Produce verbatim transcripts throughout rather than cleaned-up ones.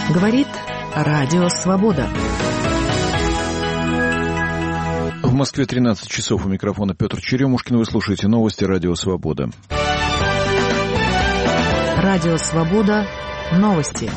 Говорит Радио Свобода. В Москве тринадцать часов. У микрофона Петр Черемушкин. Вы слушаете новости Радио Свобода. Радио Свобода. Новости.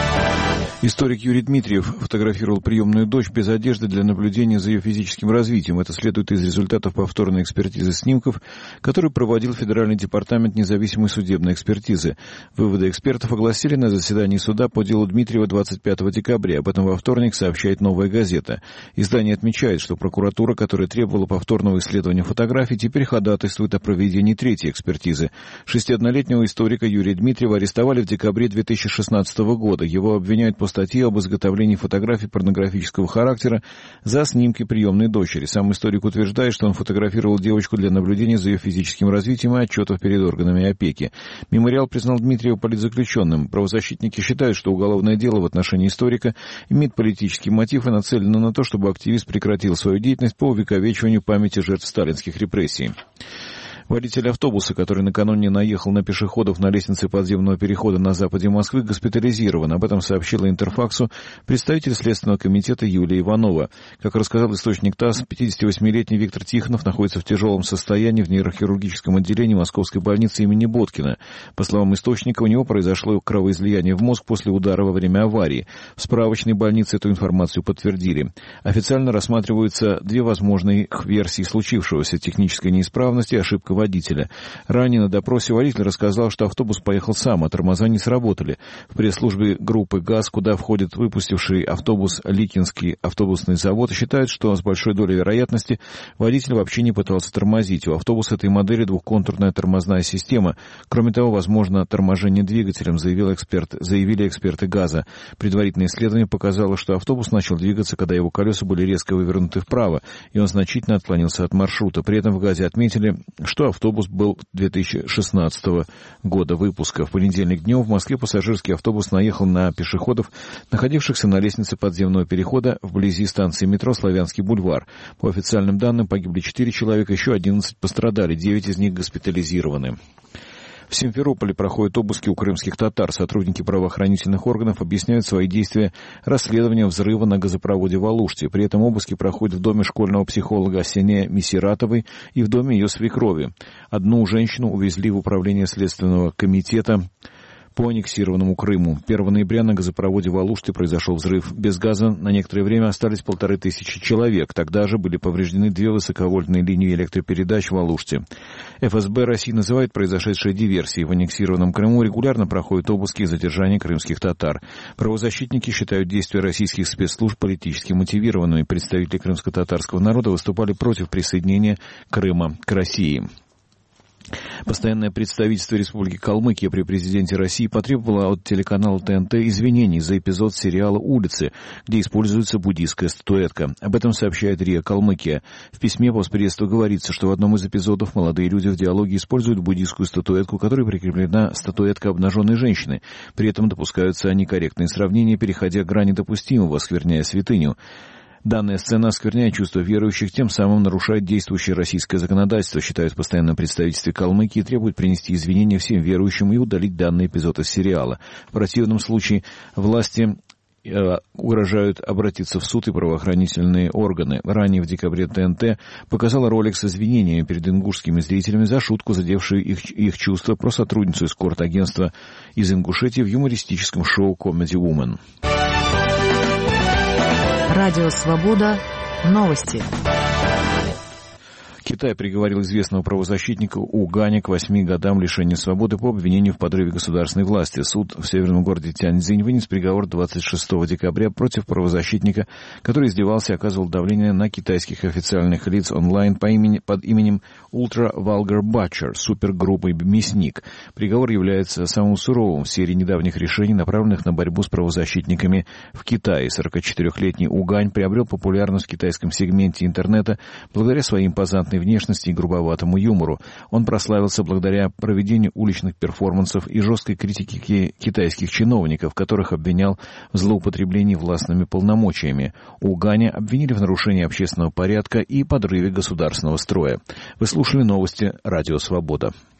Историк Юрий Дмитриев фотографировал приемную дочь без одежды для наблюдения за ее физическим развитием. Это следует из результатов повторной экспертизы снимков, которую проводил Федеральный департамент независимой судебной экспертизы. Выводы экспертов огласили на заседании суда по делу Дмитриева двадцать пятого декабря. Об этом во вторник сообщает «Новая газета». Издание отмечает, что прокуратура, которая требовала повторного исследования фотографий, теперь ходатайствует о проведении третьей экспертизы. шестидесятиоднолетнего историка Юрия Дмитриева арестовали в декабре две тысячи шестнадцатого года. Его обвиняют по статье об изготовлении фотографий порнографического характера за снимки приемной дочери. Сам историк утверждает, что он фотографировал девочку для наблюдения за ее физическим развитием и отчетов перед органами опеки. Мемориал признал Дмитриева политзаключенным. Правозащитники считают, что уголовное дело в отношении историка имеет политический мотив и нацелено на то, чтобы активист прекратил свою деятельность по увековечиванию памяти жертв сталинских репрессий. Водитель автобуса, который накануне наехал на пешеходов на лестнице подземного перехода на западе Москвы, госпитализирован. Об этом сообщила Интерфаксу представитель Следственного комитета Юлия Иванова. Как рассказал источник ТАСС, пятидесятивосьмилетний Виктор Тихонов находится в тяжелом состоянии в нейрохирургическом отделении Московской больницы имени Боткина. По словам источника, у него произошло кровоизлияние в мозг после удара во время аварии. В справочной больнице эту информацию подтвердили. Официально рассматриваются две возможные версии случившегося: техническая неисправность и ошибка водителя. Ранее на допросе водитель рассказал, что автобус поехал сам, а тормоза не сработали. В пресс-службе группы ГАЗ, куда входит выпустивший автобус Ликинский автобусный завод, считают, что с большой долей вероятности водитель вообще не пытался тормозить. У автобуса этой модели двухконтурная тормозная система. Кроме того, возможно торможение двигателем, заявил эксперт, заявили эксперты ГАЗа. Предварительное исследование показало, что автобус начал двигаться, когда его колеса были резко вывернуты вправо, и он значительно отклонился от маршрута. При этом в ГАЗе отметили, что автобус был две тысячи шестнадцатого года выпуска. В понедельник днем в Москве пассажирский автобус наехал на пешеходов, находившихся на лестнице подземного перехода вблизи станции метро Славянский бульвар. По официальным данным, погибли четыре человека, еще одиннадцать пострадали, девять из них госпитализированы. В Симферополе проходят обыски у крымских татар. Сотрудники правоохранительных органов объясняют свои действия расследованием взрыва на газопроводе в Алуште. При этом обыски проходят в доме школьного психолога Асене Месиратовой и в доме ее свекрови. Одну женщину увезли в управление Следственного комитета по аннексированному Крыму. первого ноября на газопроводе в Алуште произошел взрыв. Без газа на некоторое время остались полторы тысячи человек. Тогда же были повреждены две высоковольтные линии электропередач в Алуште. эф эс бэ России называет произошедшее диверсией. В аннексированном Крыму регулярно проходят обыски и задержания крымских татар. Правозащитники считают действия российских спецслужб политически мотивированными. Представители крымско-татарского народа выступали против присоединения Крыма к России. Постоянное представительство Республики Калмыкия при президенте России потребовало от телеканала тэ эн тэ извинений за эпизод сериала «Улицы», где используется буддийская статуэтка. Об этом сообщает РИА Калмыкия. В письме постпредства говорится, что в одном из эпизодов молодые люди в диалоге используют буддийскую статуэтку, к которой прикреплена статуэтка обнаженной женщины. При этом допускаются некорректные сравнения, переходя грани допустимого, оскверняя святыню. Данная сцена оскверняет чувства верующих, тем самым нарушает действующее российское законодательство, считают в постоянном представительстве Калмыкии, и требуют принести извинения всем верующим и удалить данный эпизод из сериала. В противном случае власти э, угрожают обратиться в суд и правоохранительные органы. Ранее в декабре тэ эн тэ показала ролик с извинениями перед ингушскими зрителями за шутку, задевшую их, их чувства, про сотрудницу эскорт-агентства из Ингушетии в юмористическом шоу «Comedy Woman». Радио Свобода. Новости. Китай приговорил известного правозащитника У Ганя к восьми годам лишения свободы по обвинению в подрыве государственной власти. Суд в северном городе Тяньцзинь вынес приговор двадцать шестого декабря против правозащитника, который издевался и оказывал давление на китайских официальных лиц онлайн по имени, под именем Ultra Vulgar Butcher, супергруппой «Мясник». Приговор является самым суровым в серии недавних решений, направленных на борьбу с правозащитниками в Китае. сорокачетырехлетний У Гань приобрел популярность в китайском сегменте интернета благодаря своей импозантной внешности и грубоватому юмору. Он прославился благодаря проведению уличных перформансов и жесткой критики китайских чиновников, которых обвинял в злоупотреблении властными полномочиями. У Ганя обвинили в нарушении общественного порядка и подрыве государственного строя. Вы слушали новости «Радио Свобода».